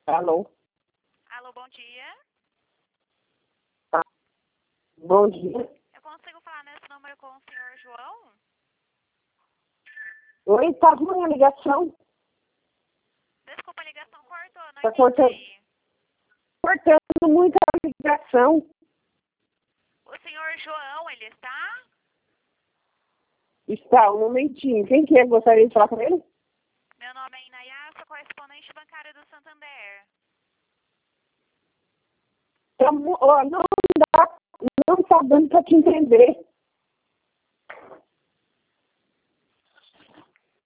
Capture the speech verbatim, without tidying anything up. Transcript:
Alô? Alô, bom dia. Ah, bom dia. Eu consigo falar nesse número com o senhor João? Oi, tá ruim a ligação? Desculpa, a ligação cortou, não Tá cortando, entendi. cortando muito a ligação. O senhor João, ele está? Está, um momentinho. Quem que é? Gostaria de falar com ele? Meu nome é Inayá, sou correspondente bancária do Santander. Tá mu- ó, não dá, não tá dando pra te entender.